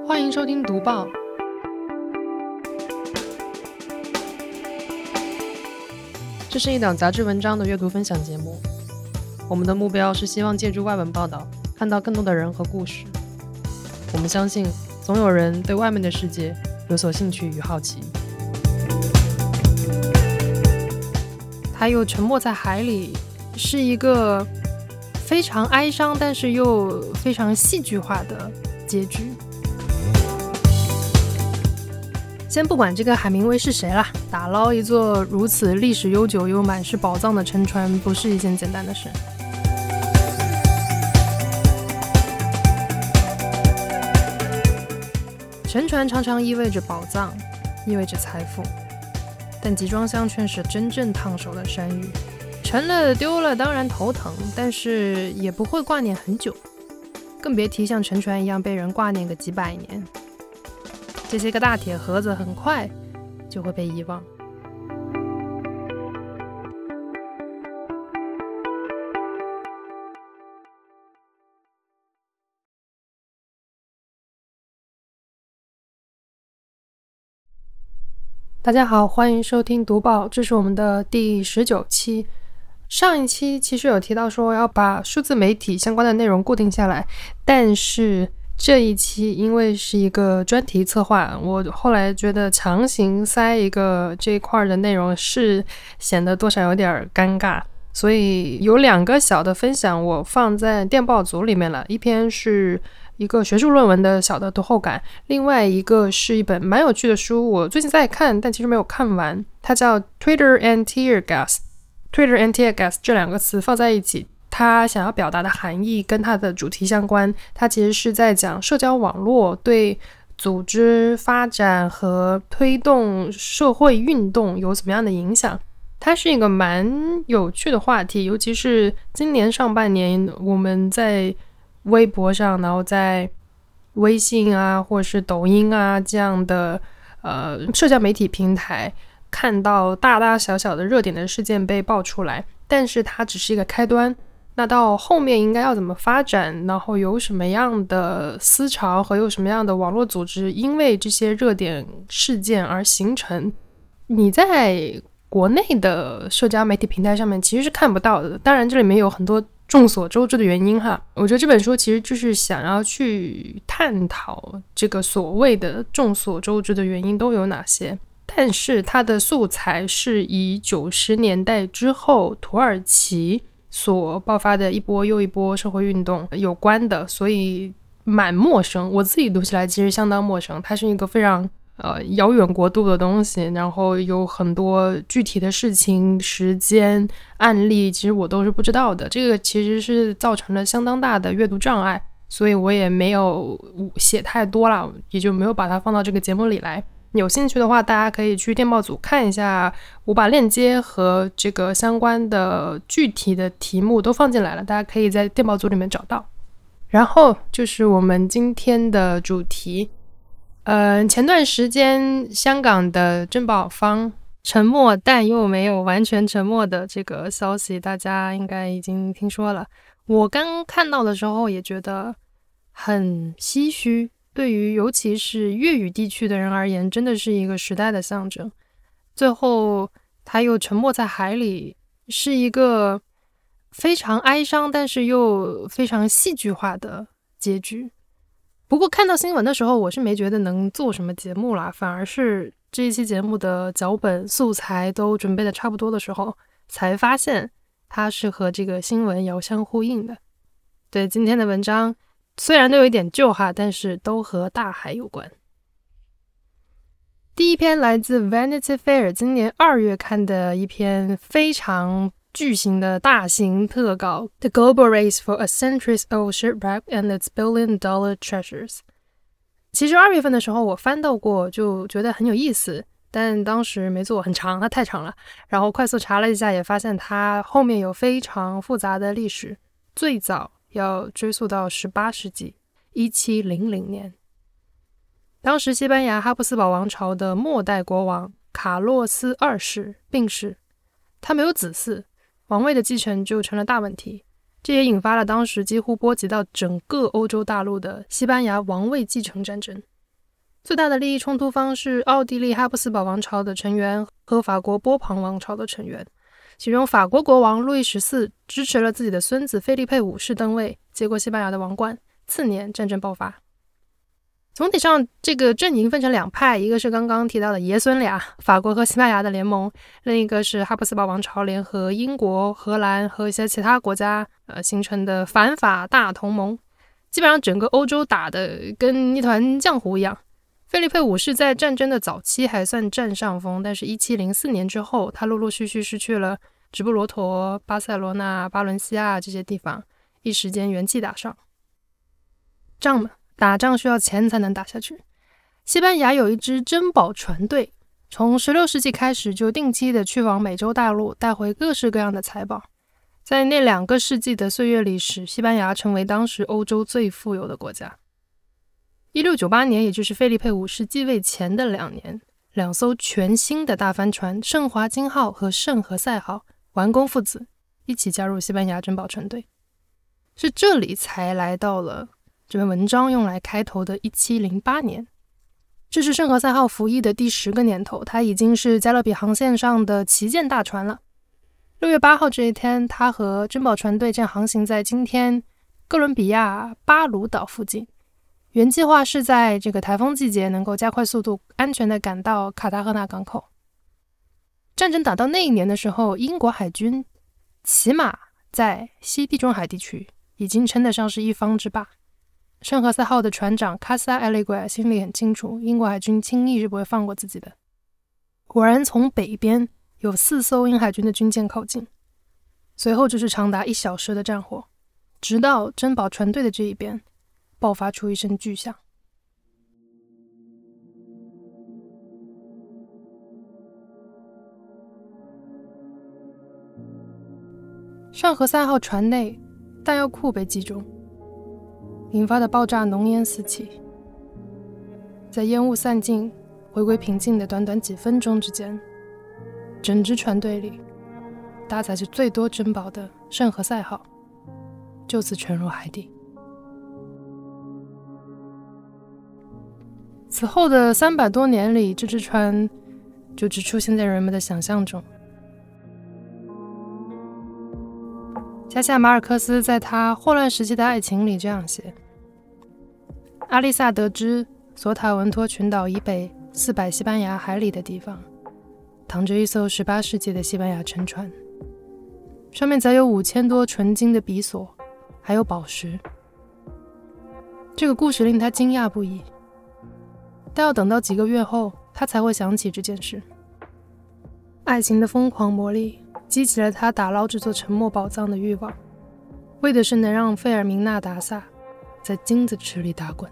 欢迎收听读报。这是一档杂志文章的阅读分享节目，我们的目标是希望借助外文报道，看到更多的人和故事。我们相信，总有人对外面的世界有所兴趣与好奇。还有沉没在海里，是一个非常哀伤但是又非常戏剧化的结局。先不管这个海明威是谁啦，打捞一座如此历史悠久又满是宝藏的沉船不是一件简单的事。沉船常常意味着宝藏，意味着财富，但集装箱却是真正烫手的山芋。沉了丢了当然头疼，但是也不会挂念很久，更别提像沉船一样被人挂念个几百年。这些个大铁盒子很快就会被遗忘。大家好，欢迎收听读报，这是我们的第19期。上一期其实有提到说要把数字媒体相关的内容固定下来，但是这一期因为是一个专题策划，我后来觉得强行塞一个这一块的内容是显得多少有点尴尬，所以有2个小的分享我放在电报组里面了。一篇是一个学术论文的小的读后感，另外一个是一本蛮有趣的书，我最近在看但其实没有看完，它叫 Twitter and Tear Gas。Twitter and Tear Gas 这2个词放在一起，他想要表达的含义跟他的主题相关，他其实是在讲社交网络对组织发展和推动社会运动有什么样的影响。它是一个蛮有趣的话题，尤其是今年上半年我们在微博上，然后在微信啊或者是抖音啊这样的社交媒体平台看到大大小小的热点的事件被爆出来，但是它只是一个开端，那到后面应该要怎么发展，然后有什么样的思潮和有什么样的网络组织因为这些热点事件而形成，你在国内的社交媒体平台上面其实是看不到的。当然这里面有很多众所周知的原因哈，我觉得这本书其实就是想要去探讨这个所谓的众所周知的原因都有哪些，但是它的素材是以90年代之后土耳其所爆发的一波又一波社会运动有关的，所以蛮陌生，我自己读起来其实相当陌生。它是一个非常遥远国度的东西，然后有很多具体的事情、时间、案例其实我都是不知道的，这个其实是造成了相当大的阅读障碍，所以我也没有写太多了，也就没有把它放到这个节目里来。有兴趣的话大家可以去电报组看一下，我把链接和这个相关的具体的题目都放进来了，大家可以在电报组里面找到。然后就是我们今天的主题，前段时间香港的珍宝坊沉默但又没有完全沉默的这个消息大家应该已经听说了，我刚看到的时候也觉得很唏嘘，对于尤其是粤语地区的人而言真的是一个时代的象征。最后他又沉没在海里，是一个非常哀伤但是又非常戏剧化的结局。不过看到新闻的时候我是没觉得能做什么节目啦，反而是这一期节目的脚本素材都准备的差不多的时候才发现它是和这个新闻遥相呼应的。对，今天的文章虽然都有一点旧哈，但是都和大海有关。第一篇来自 Vanity Fair 今年2月刊的一篇非常巨型的大型特稿， The Global Race for a Centuries-Old Shipwreck and its Billion-Dollar Treasures。 其实2月份的时候我翻到过，就觉得很有意思，但当时没做，很长，它太长了，然后快速查了一下也发现它后面有非常复杂的历史，最早要追溯到18世纪1700年。当时西班牙哈布斯堡王朝的末代国王卡洛斯2世病逝，他没有子嗣，王位的继承就成了大问题。这也引发了当时几乎波及到整个欧洲大陆的西班牙王位继承战争。 最大的利益冲突方是奥地利哈布斯堡王朝的成员和法国波旁王朝的成员，其中法国国王路易14支持了自己的孙子腓力佩五世登位，接过西班牙的王冠。次年战争爆发。总体上这个阵营分成两派，一个是刚刚提到的爷孙俩，法国和西班牙的联盟，另一个是哈布斯堡王朝联合英国、荷兰和一些其他国家形成的反法大同盟。基本上整个欧洲打得跟一团浆糊一样。腓力佩五世在战争的早期还算占上风，但是1704年之后，他陆陆续续失去了直布罗陀、巴塞罗那、巴伦西亚这些地方，一时间元气大伤。仗嘛，打仗需要钱才能打下去。西班牙有一支珍宝船队，从16世纪开始就定期的去往美洲大陆，带回各式各样的财宝。在那2个世纪的岁月里，使西班牙成为当时欧洲最富有的国家。1698年，也就是腓力佩五世继位前的2年，2艘全新的大帆船圣华金号和圣何塞号完工父子一起加入西班牙珍宝船队。是这里才来到了这篇文章用来开头的1708年。这是圣何塞号服役的第10个年头，它已经是加勒比航线上的旗舰大船了。6月8号这一天，它和珍宝船队正航行在今天哥伦比亚巴鲁岛附近。原计划是在这个台风季节能够加快速度，安全地赶到卡塔赫纳港口。战争打到那一年的时候，英国海军起码在西地中海地区已经称得上是一方之霸。圣何塞号的船长卡萨埃利圭心里很清楚，英国海军轻易是不会放过自己的。果然从北边有4艘英海军的军舰靠近，随后就是长达1小时的战火，直到珍宝船队的这一边爆发出一声巨响。圣何塞号船内弹药库被击中，引发的爆炸浓烟四起。在烟雾散尽回归平静的短短几分钟之间，整支船队里搭载着最多珍宝的圣何塞号就此沉入海底。此后的300多年里，这只船就只出现在人们的想象中。加西亚马尔克斯在他《霍乱时期的爱情》里这样写：阿丽萨得知索塔文托群岛以北400西班牙海里的地方躺着一艘18世纪的西班牙沉船，上面载有5000多纯金的比索，还有宝石。这个故事令他惊讶不已，但要等到几个月后，他才会想起这件事。爱情的疯狂魔力激起了他打捞这座沉没宝藏的欲望，为的是能让费尔明纳达萨在金子池里打滚。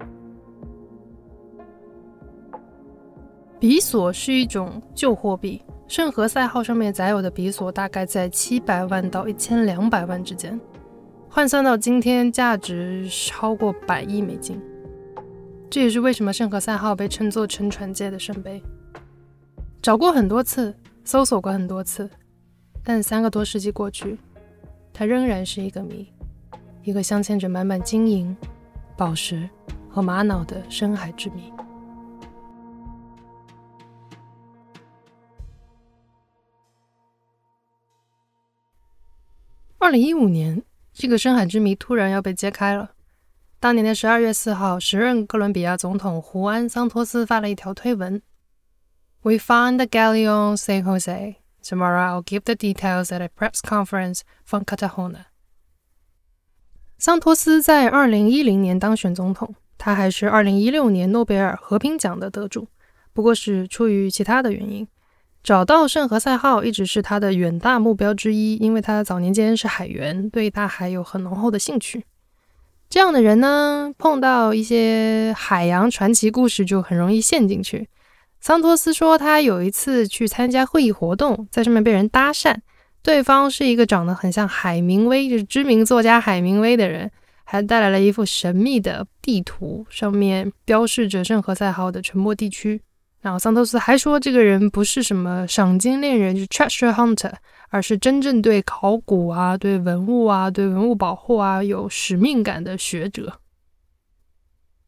比索是一种旧货币，圣何塞号上面载有的比索大概在700万到1200万之间，换算到今天价值超过100亿美金。这也是为什么圣何塞号被称作沉船界的圣杯。找过很多次，搜索过很多次，但3个多世纪过去，它仍然是一个谜，一个镶嵌着满满金银、宝石和玛瑙的深海之谜。2015年，这个深海之谜突然要被揭开了。当年的12月4号，时任哥伦比亚总统胡安·桑托斯发了一条推文 ：We found the galleon San Jose. Tomorrow I'll give the details at a press conference from Cartagena. 桑托斯在2010年当选总统，他还是2016年诺贝尔和平奖的得主，不过是出于其他的原因。找到圣何塞号一直是他的远大目标之一，因为他早年间是海员，对大海有很浓厚的兴趣。这样的人呢，碰到一些海洋传奇故事就很容易陷进去。桑托斯说，他有一次去参加会议活动，在上面被人搭讪，对方是一个长得很像海明威，就是知名作家海明威的人，还带来了一幅神秘的地图，上面标示着圣何塞号的沉没地区。然后桑托斯还说，这个人不是什么赏金猎人，就是 treasure hunter， 而是真正对考古啊、对文物啊、对文物保护啊有使命感的学者。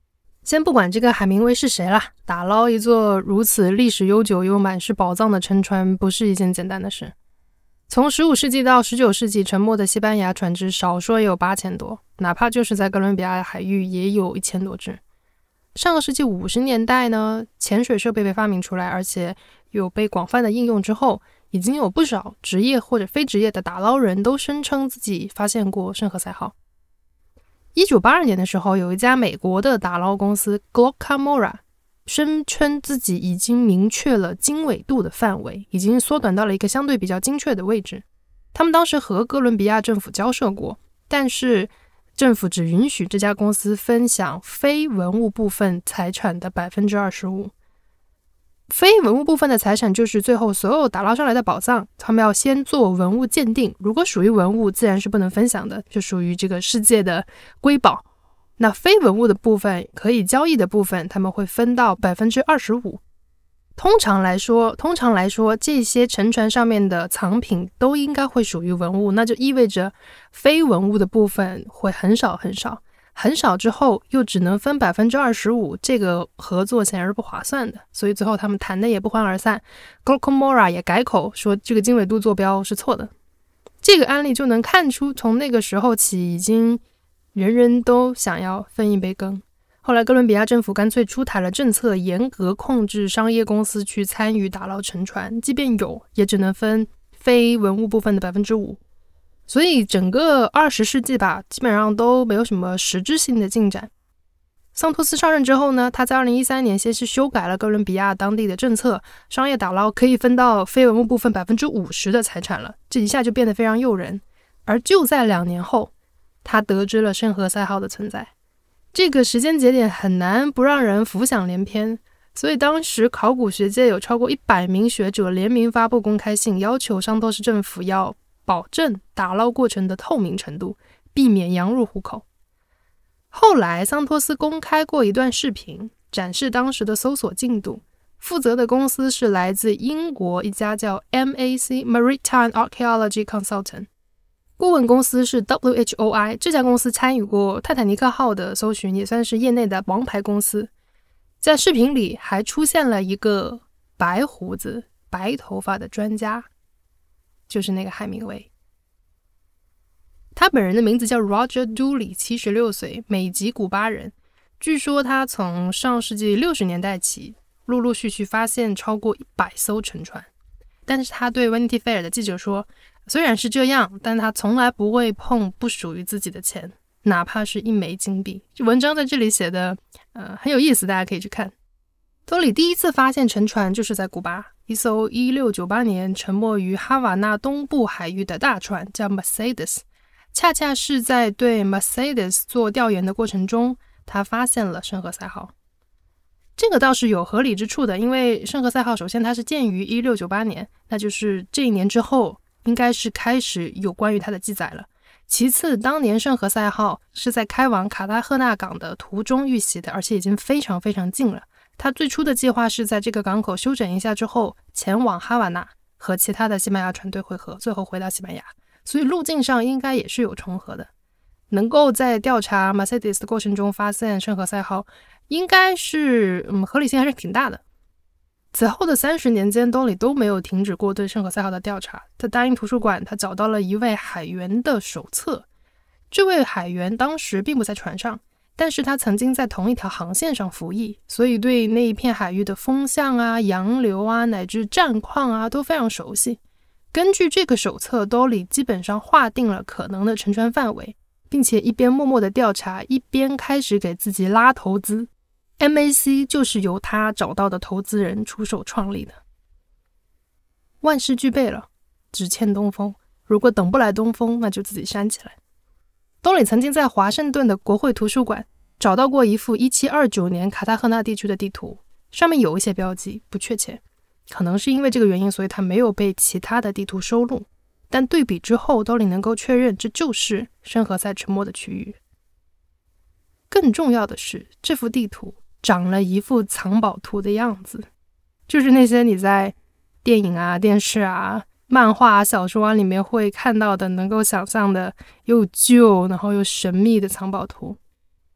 先不管这个海明威是谁啦，打捞一座如此历史悠久又满是宝藏的沉船不是一件简单的事。从15世纪到19世纪，沉没的西班牙船只少说也有8000多，哪怕就是在哥伦比亚海域也有1000多只。上个世纪50年代呢，潜水设备被发明出来，而且有被广泛的应用之后，已经有不少职业或者非职业的打捞人都声称自己发现过圣何塞号。1982年的时候，有一家美国的打捞公司 Glockamora 声称自己已经明确了经纬度的范围，已经缩短到了一个相对比较精确的位置。他们当时和哥伦比亚政府交涉过，但是政府只允许这家公司分享非文物部分财产的 25%。 非文物部分的财产就是最后所有打捞上来的宝藏，他们要先做文物鉴定，如果属于文物自然是不能分享的，就属于这个世界的瑰宝。那非文物的部分，可以交易的部分，他们会分到 25%。 通常来说这些沉船上面的藏品都应该会属于文物，那就意味着非文物的部分会很少很少，很少之后又只能分 25%， 这个合作显然是不划算的，所以最后他们谈的也不欢而散。 Glockamora 也改口说这个经纬度坐标是错的。这个案例就能看出，从那个时候起已经人人都想要分一杯羹。后来哥伦比亚政府干脆出台了政策，严格控制商业公司去参与打捞沉船，即便有也只能分非文物部分的 5%。 所以整个20世纪吧，基本上都没有什么实质性的进展。桑托斯上任之后呢，他在2013年先是修改了哥伦比亚当地的政策，商业打捞可以分到非文物部分 50% 的财产了，这一下就变得非常诱人。而就在2年后，他得知了圣何塞号的存在。这个时间节点很难不让人浮想联翩，所以当时考古学界有超过100名学者联名发布公开信，要求桑托斯政府要保证打捞过程的透明程度，避免羊入虎口。后来桑托斯公开过一段视频，展示当时的搜索进度，负责的公司是来自英国一家叫 MAC Maritime Archaeology Consultant， 顾问公司是 WHOI， 这家公司参与过泰坦尼克号的搜寻，也算是业内的王牌公司。在视频里还出现了一个白胡子白头发的专家，就是那个海明威。他本人的名字叫 Roger Dooley， 76岁，美籍古巴人。据说他从上世纪60年代起陆陆续续发现超过100艘沉船，但是他对 Vanity Fair 的记者说，虽然是这样，但他从来不会碰不属于自己的钱，哪怕是1枚金币。文章在这里写的很有意思，大家可以去看。多里第一次发现沉船就是在古巴，一艘1698年沉没于哈瓦那东部海域的大船叫 Mercedes， 恰恰是在对 Mercedes 做调研的过程中，他发现了圣何塞号。这个倒是有合理之处的，因为圣何塞号首先它是建于1698年，那就是这一年之后应该是开始有关于它的记载了。其次，当年圣何塞号是在开往卡塔赫纳港的途中遇袭的，而且已经非常非常近了。他最初的计划是在这个港口休整一下之后，前往哈瓦那和其他的西班牙船队会合，最后回到西班牙，所以路径上应该也是有重合的。能够在调查 Mercedes 的过程中发现圣何塞号，应该是合理性还是挺大的。此后的30年间，多里都没有停止过对圣何塞号的调查。在大英图书馆，他找到了一位海员的手册。这位海员当时并不在船上，但是他曾经在同一条航线上服役，所以对那一片海域的风向啊、洋流啊，乃至战况啊都非常熟悉。根据这个手册，多里基本上划定了可能的沉船范围，并且一边默默的调查，一边开始给自己拉投资。MAC 就是由他找到的投资人出手创立的。万事俱备了，只欠东风。如果等不来东风，那就自己扇起来。多里曾经在华盛顿的国会图书馆找到过一幅1729年卡塔赫纳地区的地图，上面有一些标记不确切，可能是因为这个原因，所以它没有被其他的地图收录。但对比之后，多里能够确认这就是圣何塞沉没的区域。更重要的是，这幅地图长了一副藏宝图的样子，就是那些你在电影啊、电视啊、漫画啊、小说啊里面会看到的，能够想象的又旧然后又神秘的藏宝图。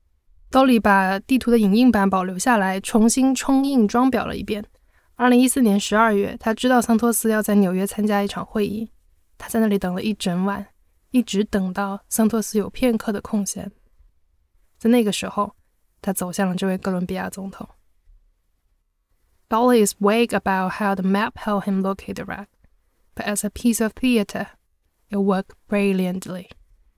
Dolly 把地图的影印版保留下来，重新冲印装裱了一遍。2014年12月，他知道桑托斯要在纽约参加一场会议，他在那里等了一整晚，一直等到桑托斯有片刻的空闲。在那个时候，他走向了这位哥伦比亚总统。Dolly is vague about how the map helped him locate the wreck, but as a piece of theater, it worked brilliantly.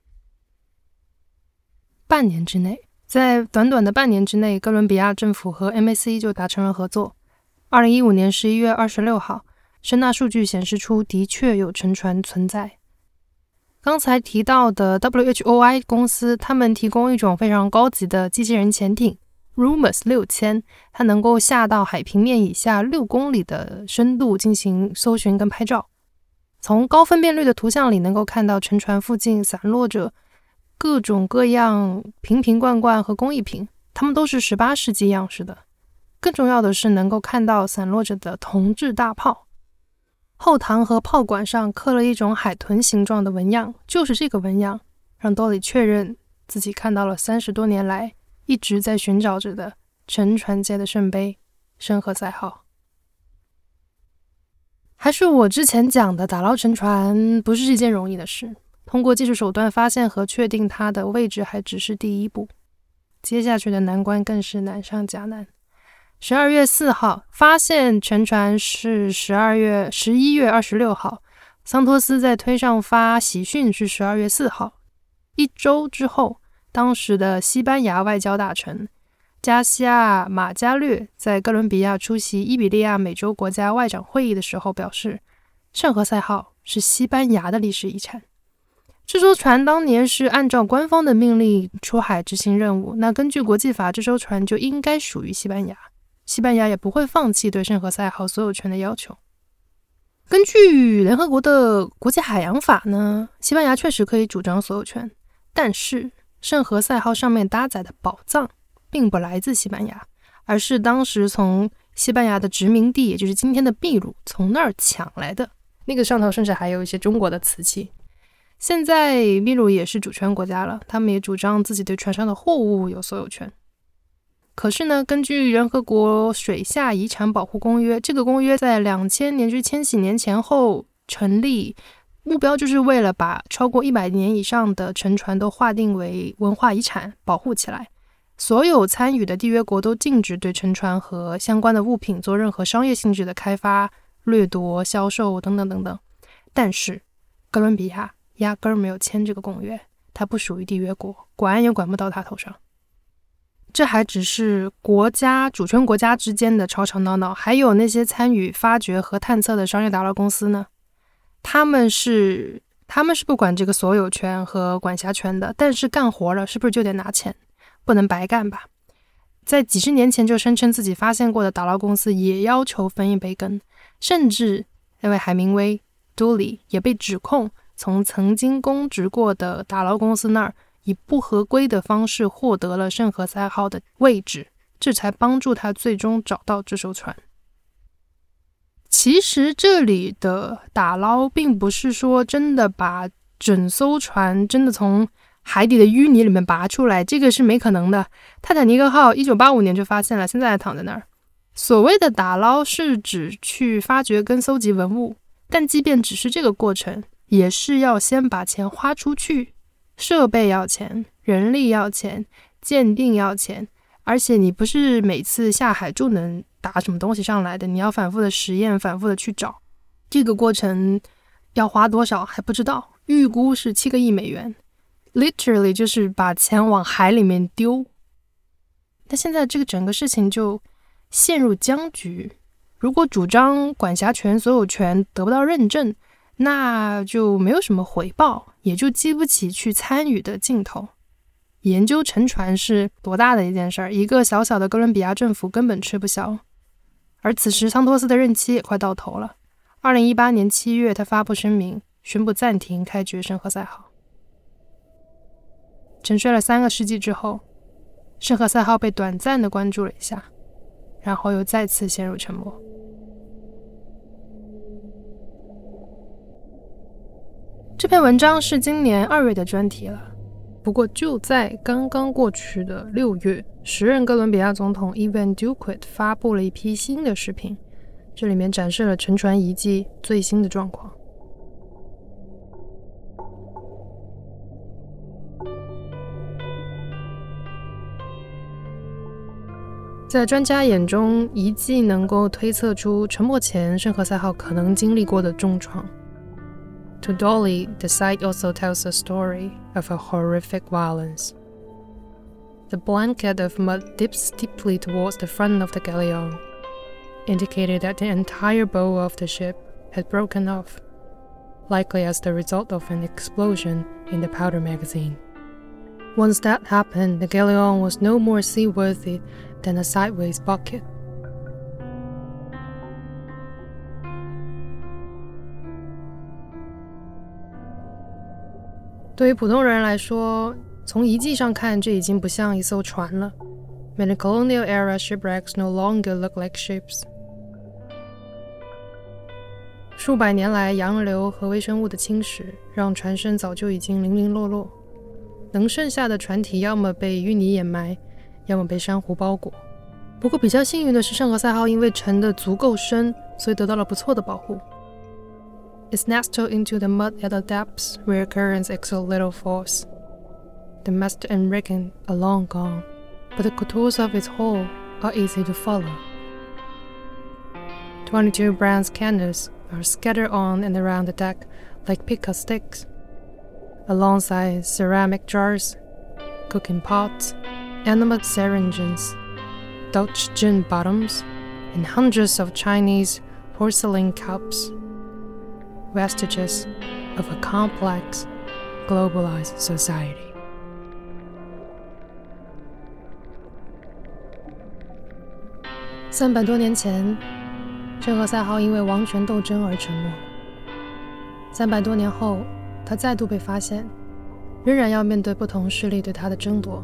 半年之内，在短短的半年之内，哥伦比亚政府和 MAC 就达成了合作。2015年11月26号，声纳数据显示出的确有沉船存在。刚才提到的 WHOI 公司，他们提供一种非常高级的机器人潜艇 Rumus 6000，它能够下到海平面以下6公里的深度进行搜寻跟拍照。从高分辨率的图像里能够看到沉船附近散落着各种各样瓶瓶罐罐和工艺品，它们都是18世纪样式的。更重要的是能够看到散落着的铜制大炮，后膛和炮管上刻了一种海豚形状的纹样，就是这个纹样让多里确认自己看到了30多年来一直在寻找着的沉船界的圣杯圣何塞号。还是我之前讲的，打捞沉船不是一件容易的事，通过技术手段发现和确定它的位置还只是第一步，接下去的难关更是难上加难。12月4号发现沉船是11月26号，桑托斯在推上发喜讯是12月4号。一周之后，当时的西班牙外交大臣加西亚·马加略在哥伦比亚出席伊比利亚美洲国家外长会议的时候表示，圣何塞号是西班牙的历史遗产。这艘船当年是按照官方的命令出海执行任务，那根据国际法，这艘船就应该属于西班牙，西班牙也不会放弃对圣何塞号所有权的要求。根据联合国的国际海洋法呢，西班牙确实可以主张所有权，但是圣何塞号上面搭载的宝藏并不来自西班牙，而是当时从西班牙的殖民地，也就是今天的秘鲁，从那儿抢来的。那个上头甚至还有一些中国的瓷器。现在秘鲁也是主权国家了，他们也主张自己对船上的货物有所有权。可是呢，根据联合国水下遗产保护公约，这个公约在2000年至千禧年前后成立，目标就是为了把超过100年以上的沉船都划定为文化遗产，保护起来。所有参与的缔约国都禁止对沉船和相关的物品做任何商业性质的开发、掠夺、销售等等等等。但是哥伦比亚压根儿没有签这个公约，它不属于缔约国，管也管不到它头上。这还只是主权国家之间的吵吵闹闹，还有那些参与发掘和探测的商业打捞公司呢，他们是不管这个所有权和管辖权的，但是干活了是不是就得拿钱？不能白干吧。在几十年前就声称自己发现过的打捞公司也要求分一杯羹，甚至那位海明威 Dooley 也被指控从曾经公职过的打捞公司那儿以不合规的方式获得了圣何塞号的位置，这才帮助他最终找到这艘船。其实这里的打捞并不是说真的把整艘船真的从海底的淤泥里面拔出来，这个是没可能的。泰坦尼克号1985年就发现了，现在还躺在那儿。所谓的打捞是指去发掘跟搜集文物，但即便只是这个过程，也是要先把钱花出去，设备要钱，人力要钱，鉴定要钱，而且你不是每次下海就能打什么东西上来的，你要反复的实验，反复的去找，这个过程要花多少还不知道，预估是7个亿美元， literally 就是把钱往海里面丢。但现在这个整个事情就陷入僵局，如果主张管辖权、所有权得不到认证，那就没有什么回报，也就激不起去参与的劲头。研究沉船是多大的一件事儿，一个小小的哥伦比亚政府根本吃不消。而此时桑托斯的任期也快到头了，2018年7月他发布声明，宣布暂停开掘圣何塞号。沉睡了3个世纪之后，圣何塞号被短暂的关注了一下，然后又再次陷入沉默。这篇文章是今年2月的专题了， 不过就在刚刚过去的6月，时任哥伦比亚总统 Iván Duque 发布了一批新的视频，这里面展示了沉船遗迹最新的状况。在专家眼中，遗迹能够推测出沉没前圣何塞号可能经历过的重创。To Dolly, the site also tells a story of a horrific violence. The blanket of mud dips steeply towards the front of the galleon, indicating that the entire bow of the ship had broken off, likely as the result of an explosion in the powder magazine. Once that happened, the galleon was no more seaworthy than a sideways bucket. 对于普通人来说，从遗迹上看，这已经不像一艘船了。Many colonial-era shipwrecks no longer look like ships. 数百年来，洋流和微生物的侵蚀，让船身早就已经零零落落。能剩下的船体要么被淤泥掩埋，要么被珊瑚包裹。不过比较幸运的是，圣何塞号因为沉得足够深，所以得到了不错的保护。It's nestled into the mud at the depths where currents exert little force. The mast and rigging are long gone, but the contours of its hull are easy to follow. 22 bronze candles are scattered on and around the deck like pica sticks, alongside ceramic jars, cooking pots, animal syringes, Dutch gin bottoms, and hundreds of Chinese porcelain cups, vestiges of a complex, globalized society. 300多年前，圣何塞号因为王权斗争而沉没。300多年后，他再度被发现，仍然要面对不同势力对他的争夺。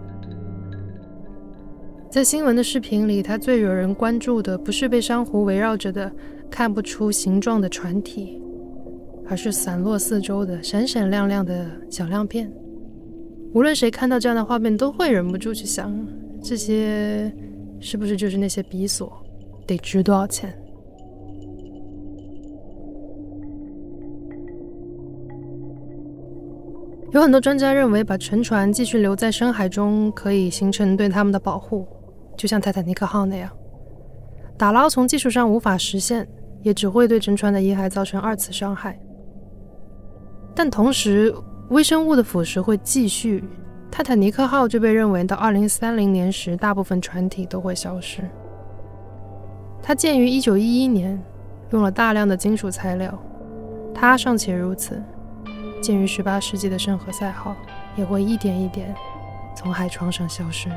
在新闻的视频里，他最惹人关注的不是被珊瑚围绕着的看不出形状的船体，而是散落四周的闪闪亮亮的小亮片。无论谁看到这样的画面，都会忍不住去想，这些是不是就是那些比索，得值多少钱？有很多专家认为，把沉船继续留在深海中可以形成对他们的保护，就像泰坦尼克号那样。打捞从技术上无法实现，也只会对沉船的遗骸造成2次伤害。但同时，微生物的腐蚀会继续。泰坦尼克号就被认为到2030年时，大部分船体都会消失。它建于1911年，用了大量的金属材料。它尚且如此，建于18世纪的圣何塞号也会一点一点从海床上消失。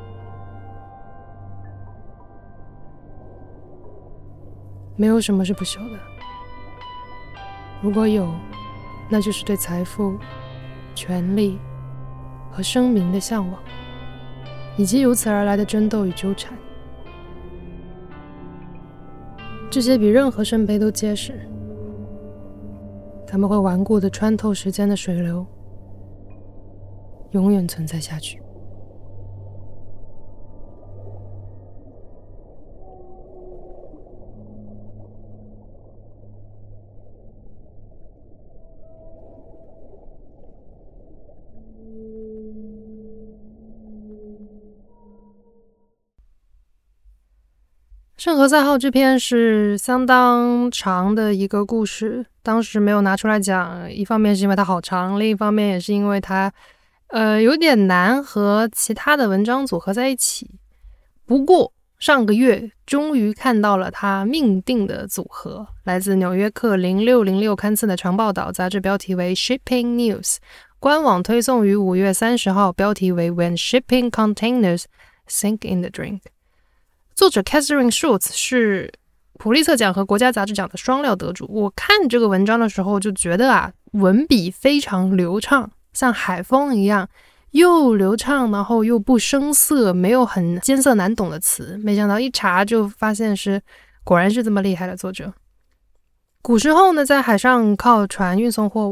没有什么是不朽的，如果有，那就是对财富、权力和声名的向往，以及由此而来的争斗与纠缠。这些比任何圣杯都结实，他们会顽固地穿透时间的水流，永远存在下去。圣何塞号这篇是相当长的一个故事，当时没有拿出来讲，一方面是因为它好长，另一方面也是因为它有点难和其他的文章组合在一起。不过上个月终于看到了它命定的组合，来自纽约客0606刊次的长报道，杂志标题为 Shipping News， 官网推送于5月30号，标题为 When Shipping Containers Sink in the Drink。作者 Catherine Schultz 是普利策奖和国家杂志奖的双料得主。我看这个文章的时候就觉得文笔非常流畅，像海风一样，又流畅，然后又不生涩，没有很艰涩难懂的词。没想到一查就发现果然是这么厉害的作者。古时候呢，在海上靠船运送货物，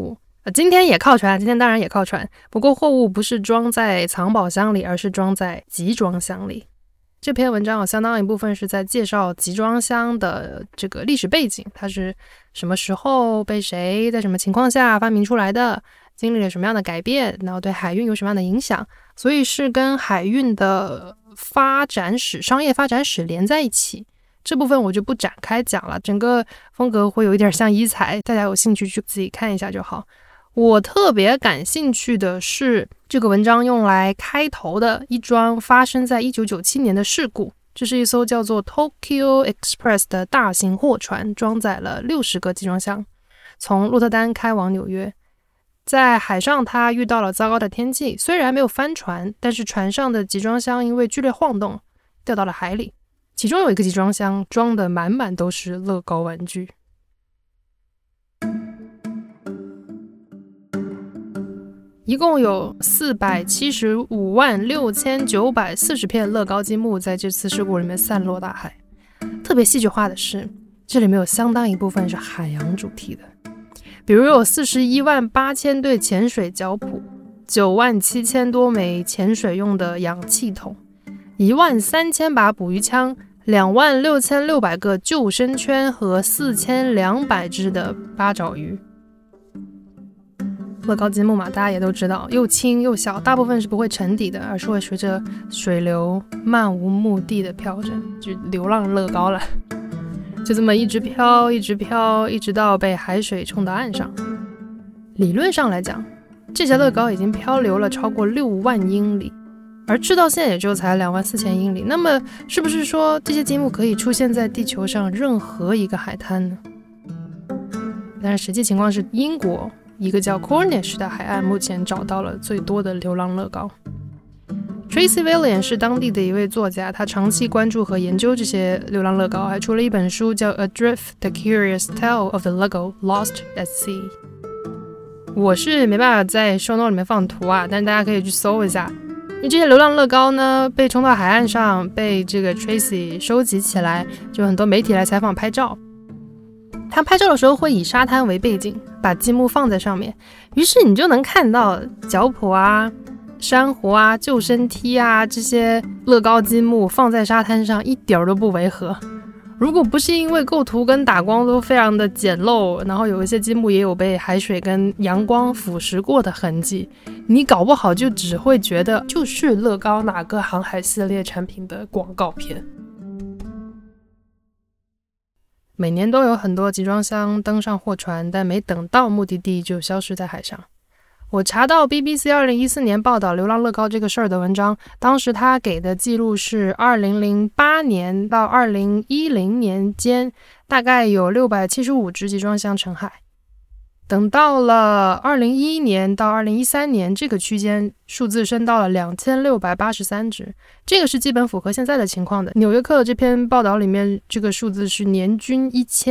今天也靠船，今天当然也靠船，不过货物不是装在藏宝箱里，而是装在集装箱里。这篇文章有相当一部分是在介绍集装箱的这个历史背景，它是什么时候被谁在什么情况下发明出来的，经历了什么样的改变，然后对海运有什么样的影响，所以是跟海运的发展史、商业发展史连在一起。这部分我就不展开讲了，整个风格会有一点像医材，大家有兴趣去自己看一下就好。我特别感兴趣的是这个文章用来开头的一桩发生在1997年的事故。这是一艘叫做 Tokyo Express 的大型货船，装载了60个集装箱，从鹿特丹开往纽约。在海上它遇到了糟糕的天气，虽然没有翻船，但是船上的集装箱因为剧烈晃动掉到了海里，其中有一个集装箱装的满满都是乐高玩具。一共有4756940片乐高积木在这次事故里面散落大海。特别戏剧化的是，这里面有相当一部分是海洋主题的，比如有418000对潜水脚蹼，97000多枚潜水用的氧气筒，13000把捕鱼枪，26600个救生圈和4200只的八爪鱼。乐高积木嘛，大家也都知道，又轻又小，大部分是不会沉底的，而是会随着水流漫无目的的飘着，就流浪乐高了。就这么一直飘一直飘，一直到被海水冲到岸上。理论上来讲，这些乐高已经漂流了超过6万英里，而赤道线也就才24000英里。那么是不是说这些积木可以出现在地球上任何一个海滩呢？但是实际情况是，英国一个叫 Cornish 的海岸目前找到了最多的流浪乐高。Tracy Valiant 是当地的一位作家，他长期关注和研究这些流浪乐高，还出了一本书叫 Adrift: The Curious Tale of the Lego Lost at Sea。 我是没办法在 show note 里面放图啊，但是大家可以去搜一下。因为这些流浪乐高呢，被冲到海岸上，被这个 Tracy 收集起来，就很多媒体来采访拍照。他拍照的时候会以沙滩为背景，把积木放在上面，于是你就能看到脚蹼啊、珊瑚啊、救生梯啊，这些乐高积木放在沙滩上一点都不违和。如果不是因为构图跟打光都非常的简陋，然后有一些积木也有被海水跟阳光腐蚀过的痕迹，你搞不好就只会觉得就是乐高哪个航海系列产品的广告片。每年都有很多集装箱登上货船，但没等到目的地就消失在海上。我查到 BBC 2014年报道流浪乐高这个事儿的文章，当时他给的记录是2008年到2010年间，大概有675只集装箱沉海。等到了2011年到2013年这个区间，数字升到了2683只，这个是基本符合现在的情况的。纽约客这篇报道里面，这个数字是年均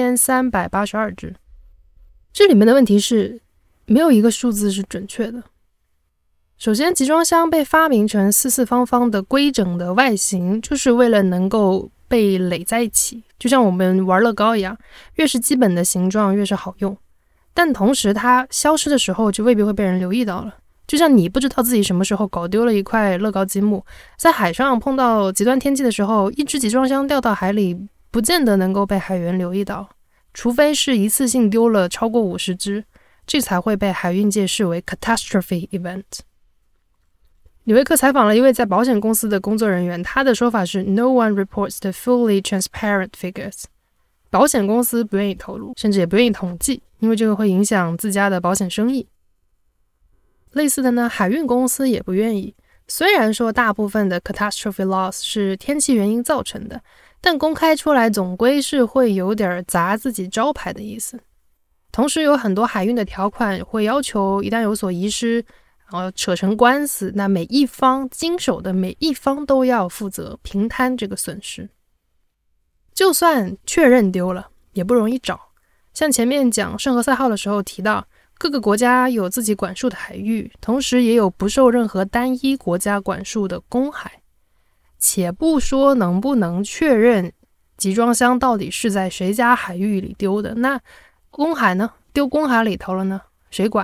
1382只。这里面的问题是，没有一个数字是准确的。首先，集装箱被发明成四四方方的规整的外形，就是为了能够被垒在一起，就像我们玩乐高一样，越是基本的形状越是好用。但同时它消失的时候就未必会被人留意到了，就像你不知道自己什么时候搞丢了一块乐高积木，在海上碰到极端天气的时候，一只集装箱掉到海里不见得能够被海员留意到，除非是一次性丢了超过50只，这才会被海运界视为 catastrophe event。 纽约客采访了一位在保险公司的工作人员，他的说法是 No one reports the fully transparent figures。 保险公司不愿意透露，甚至也不愿意统计，因为这个会影响自家的保险生意。类似的呢，海运公司也不愿意。虽然说大部分的 catastrophe loss 是天气原因造成的，但公开出来总归是会有点砸自己招牌的意思。同时有很多海运的条款会要求一旦有所遗失，然后扯成官司，那每一方经手的每一方都要负责平摊这个损失。就算确认丢了也不容易找，像前面讲圣何塞号的时候提到，各个国家有自己管束的海域，同时也有不受任何单一国家管束的公海。且不说能不能确认集装箱到底是在谁家海域里丢的，那公海呢？丢公海里头了呢？谁管？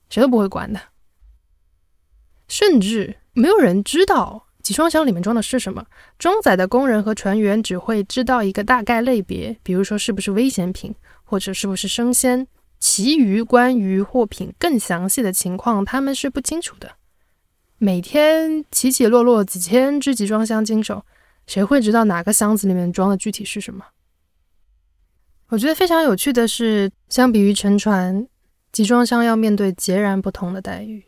谁都不会管的。甚至没有人知道集装箱里面装的是什么，装载的工人和船员只会知道一个大概类别，比如说是不是危险品，或者是不是生鲜，其余关于货品更详细的情况他们是不清楚的。每天起起落落几千只集装箱经手，谁会知道哪个箱子里面装的具体是什么？我觉得非常有趣的是，相比于沉船，集装箱要面对截然不同的待遇。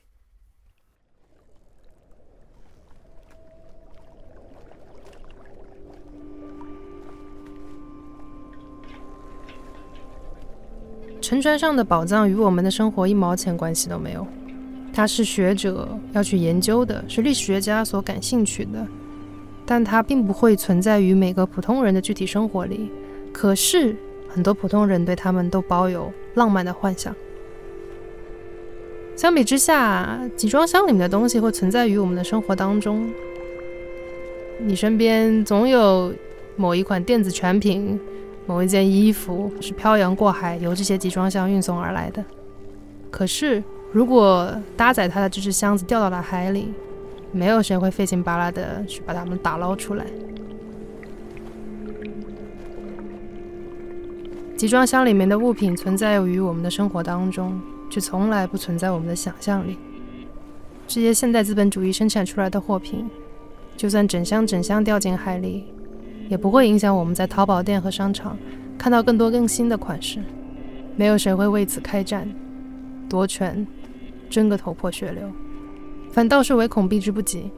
沉船上的宝藏与我们的生活一毛钱关系都没有，它是学者要去研究的，是历史学家所感兴趣的，但它并不会存在于每个普通人的具体生活里。可是很多普通人对他们都抱有浪漫的幻想。相比之下，集装箱里面的东西会存在于我们的生活当中。你身边总有某一款电子产品，某一件衣服是漂洋过海由这些集装箱运送而来的。可是如果搭载它的这只箱子掉到了海里，没有谁会费劲巴拉的去把它们打捞出来。集装箱里面的物品存在于我们的生活当中，却从来不存在我们的想象里。这些现代资本主义生产出来的货品，就算整箱整箱掉进海里，也不会影响我们在淘宝店和商场看到更多更新的款式。没有谁会为此开战夺权，争个头破血流，反倒是唯恐避之不及。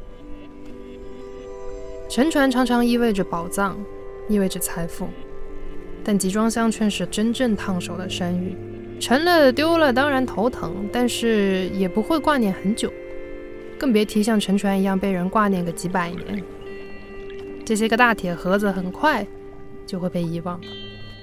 沉船常常意味着宝藏，意味着财富，但集装箱却是真正烫手的山芋。沉了丢了当然头疼，但是也不会挂念很久，更别提像沉船一样被人挂念个几百年。这些个大铁盒子很快就会被遗忘了，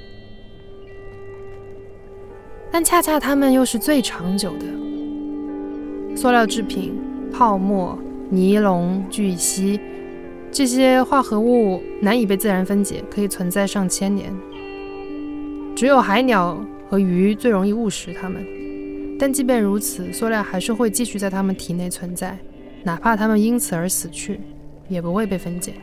但恰恰它们又是最长久的。塑料制品、泡沫、尼龙、聚烯，这些化合物难以被自然分解，可以存在上千年。只有海鸟和鱼最容易误食它们，但即便如此，塑料还是会继续在它们体内存在，哪怕它们因此而死去，也不会被分解。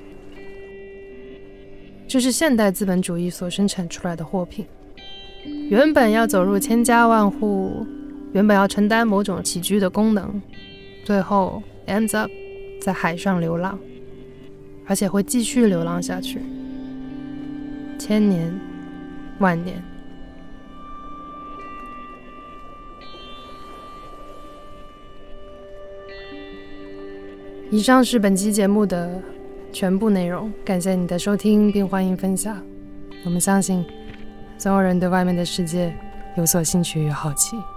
这是现代资本主义所生产出来的货品，原本要走入千家万户，原本要承担某种起居的功能，最后 ends up 在海上流浪，而且会继续流浪下去，千年万年。以上是本期节目的全部内容，感谢你的收听，并欢迎分享。我们相信所有人对外面的世界有所兴趣与好奇。